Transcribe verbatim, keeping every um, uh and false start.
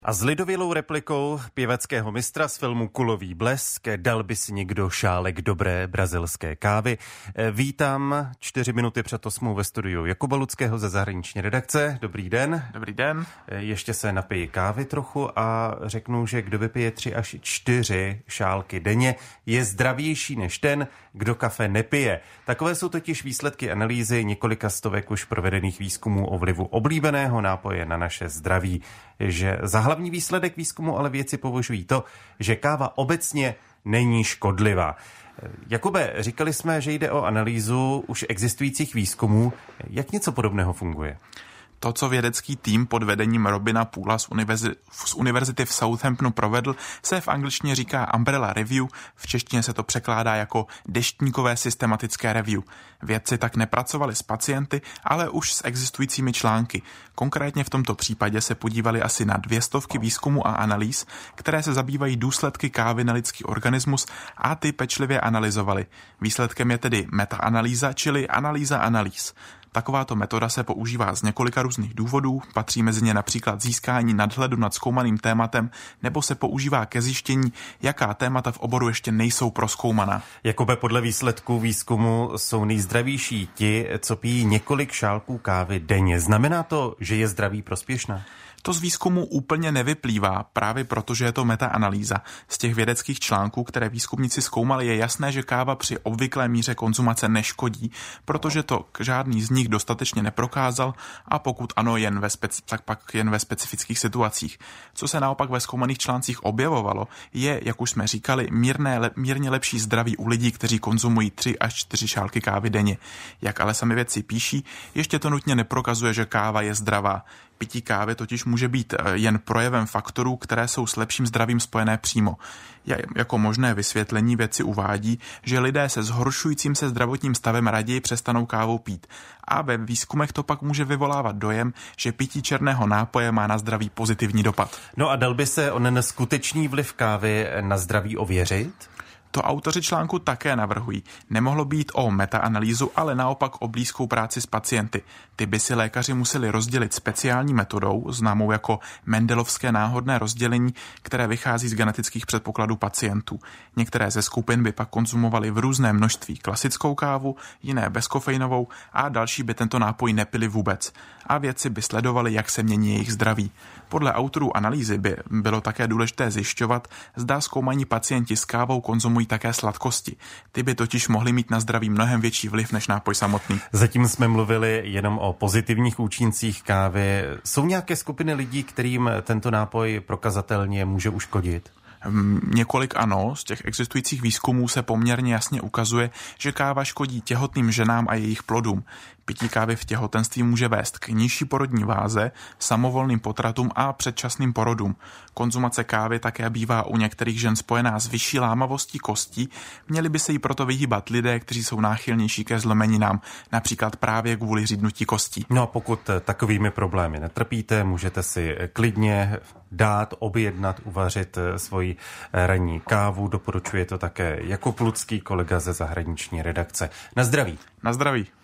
A s lidovělou replikou pěveckého mistra z filmu Kulový blesk dal by si někdo šálek dobré brazilské kávy. Vítám čtyři minuty před osmou ve studiu Jakuba Ludského ze zahraniční redakce. Dobrý den. Dobrý den. Ještě se napiji kávy trochu a řeknu, že kdo vypije tři až čtyři šálky denně, je zdravější než ten, kdo kafe nepije. Takové jsou totiž výsledky analýzy několika stovek už provedených výzkumů o vlivu oblíbeného nápoje na naše zdraví. Že za hlavní výsledek výzkumu ale vědci považují to, že káva obecně není škodlivá. Jakube, říkali jsme, že jde o analýzu už existujících výzkumů. Jak něco podobného funguje? To, co vědecký tým pod vedením Robina Poola z, univerzi- z univerzity v Southamptonu provedl, se v angličtině říká Umbrella Review, v češtině se to překládá jako deštníkové systematické review. Vědci tak nepracovali s pacienty, ale už s existujícími články. Konkrétně v tomto případě se podívali asi na dvě stovky výzkumů a analýz, které se zabývají důsledky kávy na lidský organismus a ty pečlivě analyzovali. Výsledkem je tedy metaanalýza, čili analýza analýz. Takováto metoda se používá z několika různých důvodů, patří mezi ně například získání nadhledu nad zkoumaným tématem, nebo se používá ke zjištění, jaká témata v oboru ještě nejsou prozkoumaná. Jakube, podle výsledků výzkumu jsou nejzdravější ti, co pijí několik šálků kávy denně. Znamená to, že je zdraví prospěšná? To z výzkumu úplně nevyplývá, právě protože je to metaanalýza. Z těch vědeckých článků, které výzkumníci zkoumali, je jasné, že káva při obvyklé míře konzumace neškodí, protože to žádný z nich dostatečně neprokázal a pokud ano, jen ve speci- tak pak jen ve specifických situacích. Co se naopak ve zkoumaných článcích objevovalo, je, jak už jsme říkali, mírné, le- mírně lepší zdraví u lidí, kteří konzumují tři až čtyři šálky kávy denně. Jak ale sami vědci píší, ještě to nutně neprokazuje, že káva je zdravá. Pití kávy totiž může být jen projevem faktorů, které jsou s lepším zdravím spojené přímo. Jako možné vysvětlení vědci uvádí, že lidé se zhoršujícím se zdravotním stavem raději přestanou kávou pít. A ve výzkumech to pak může vyvolávat dojem, že pití černého nápoje má na zdraví pozitivní dopad. No a dal by se onen skutečný vliv kávy na zdraví ověřit? To autoři článku také navrhují. Nemohlo být o metaanalýzu, ale naopak o blízkou práci s pacienty. Ty by si lékaři museli rozdělit speciální metodou, známou jako Mendelovské náhodné rozdělení, které vychází z genetických předpokladů pacientů. Některé ze skupin by pak konzumovali v různé množství klasickou kávu, jiné bezkofeinovou a další by tento nápoj nepili vůbec. A vědci by sledovali, jak se mění jejich zdraví. Podle autorů analýzy by bylo také důležité zjišťovat, zda zkoumaní pacienti s kávou konzumují také sladkosti. Ty by totiž mohly mít na zdraví mnohem větší vliv než nápoj samotný. Zatím jsme mluvili jenom o pozitivních účincích kávy. Jsou nějaké skupiny lidí, kterým tento nápoj prokazatelně může uškodit? Několik ano, z těch existujících výzkumů se poměrně jasně ukazuje, že káva škodí těhotným ženám a jejich plodům. Pití kávy v těhotenství může vést k nižší porodní váze, samovolným potratům a předčasným porodům. Konzumace kávy také bývá u některých žen spojená s vyšší lámavostí kostí, měli by se jí proto vyhýbat lidé, kteří jsou náchylnější ke zlomeninám, například právě kvůli řídnutí kostí. No a pokud takovými problémy netrpíte, můžete si klidně dát, objednat, uvařit svoji ranní kávu. Doporučuje to také Jakub Ludský, kolega ze zahraniční redakce. Na zdraví. Na zdraví.